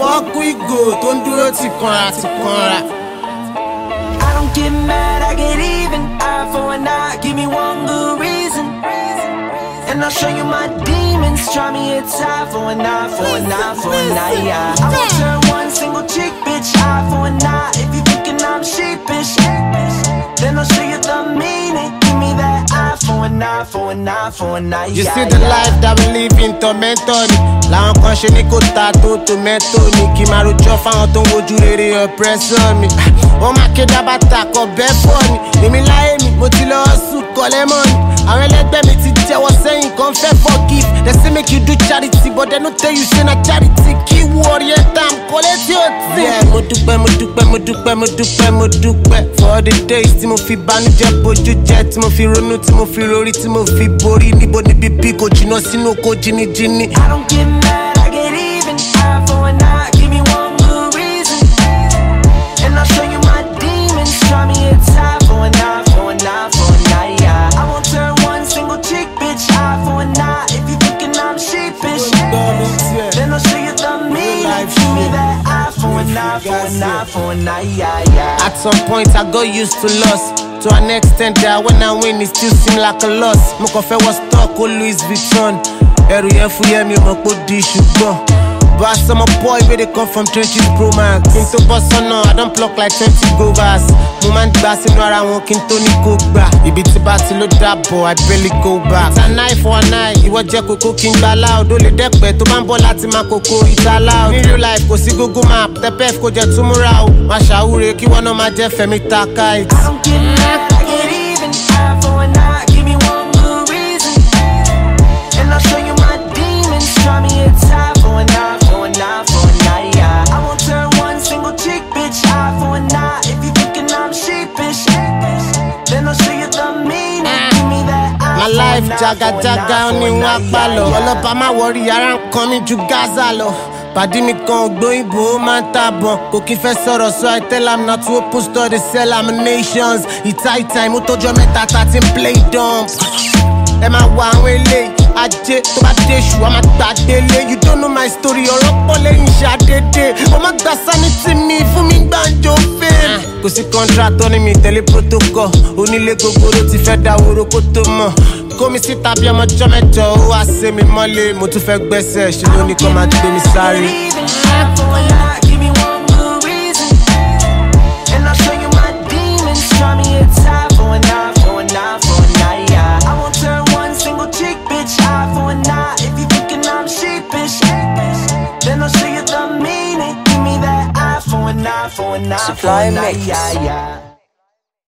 Fuck we go, don't do it to conra. I don't get mad, I get even. Eye for an eye, give me one good reason, and I'll show you my demons. Try me, it's eye for an eye, for an eye, for an eye, yeah. I won't turn one single chick, bitch. Eye for an eye, if you thinking I'm sheepish, then I'll show you the meaning. Give me that eye for an eye, for an eye, for an eye, yeah. You see the life that we live in tormentor ni. Làwọn kan ṣe ní kò ta tó tomato ni. Kí máa rojọ́ fáwọn tó ń wojú rere oppressor mi. Wọ́n máa ké dábàtà kọ bẹ́ẹ̀ fọ́ ni. Èmi láyé mi, mo ti lọ sùn kọ́lẹ́ mọ́ ni. Àwọn ẹlẹgbẹ́ mi ti jẹ́wọ́ sẹ́yìn kan fẹ́ forgive. They say make you do charity, but they no tell you say na charity. Kí warrior tam kọ́lé tí ó ti. Mo dúpẹ́, mo dúpẹ́, mo dúpẹ́, mo dúpẹ́, mo dúpẹ́. For the days tí mo fi bánújẹ́ bójú jẹ́, tí mo fi ronú, tí mo fi rorí, tí mo fi borí. Níbo níbi bí kò jìnnà sínú oko jìnnìjìnnì. I don't get mad, I get even. Eye for an eye, give me one good reason, and I'll show you my demons. Try me, it's eye for an eye, for an eye, for an eye, yeah. I won't turn one single chick, bitch. Eye for an eye, if you thinking I'm sheepish, then I'll show you the meaning. Give me that eye for an eye, for an eye, for an eye, yeah, yeah. At some point I got used to loss. To an extent that when I win it still seem like a loss. Mo kàn fẹ́ wọ stock o Louis Vuitton. Ẹrù yẹn fúyẹ́ mi ò mọ̀ pé ó di ṣùgbọ́n. But as I'm a boy where they come from trenches Pro Max. Into Boston, I don't pluck like 20 govers. Mo máa ń gbà sínú ara wọn kí n tó ní kó gbà. Ibi tí bá ti ló dàbọ̀, I barely go back. It's an eye for an eye, ìwọ jẹ́ kókó kí n gbà loud. Ó lè dẹ́pẹ́ tó bá ń bọ̀ láti máa kókó ìta loud. Ní real life kò sí Google map, tẹ́pẹ́f kò jẹ́ túmúra o. Má ṣàwúre kí wọ́n náà máa jẹ́ Fẹ́mi Takait. I don't get mad, I get even. Eye for an eye, give me one good reason, and I'll show you my demons. Try me, it's eye for an eye, for an eye, for an eye, yeah. I won't turn one single chick, bitch. Eye for an eye, if you thinking I'm sheepish, then I'll show you the meaning. Give me that eye. My life jaga ó ní wọ́n pa lọ. Ọlọ́pàá má wọrí ara ń kan mi ju Gaza lọ. Pàdí mi kan ògbóyìnbó ó máa ń tàbọn. Kò kí fẹ́ sọ̀rọ̀ so I tell am not to open store dey sell laminations. It's high time ó tọ́jọ́ mẹ́ta tá ti ń play dump. Ẹ máa wọ àwọn eléyìí. Ajé tó bá dé ṣù wá máa gbà délé. You don't know my story, ọ̀rọ̀ pọ̀ lẹ́yìn ṣàdédé. Ó máa gba sanity mi fún mi gbàǹjo fame. Kò sí contract ó ní mi tẹ̀lé protocol. Onílé gbogbo ló ti fẹ́ dáwóró kó tó mọ̀. Kó mi síta bí ọmọjọ́ mẹ́jọ ó wá sé mi mọ́lé. Mo tún fẹ́ gbẹ́sẹ̀ ṣe ló ní kó máa gbé mi sáré. Give me one good reason, and I'll show you my demons. Try me, it's eye for an eye, for an eye, for an eye, yeah. I won't turn one single chick, bitch. Eye for an eye, if you thinking I'm sheepish, then I'll show you the meaning. Give me that eye for an eye, for an eye, for an eye, yeah, yeah.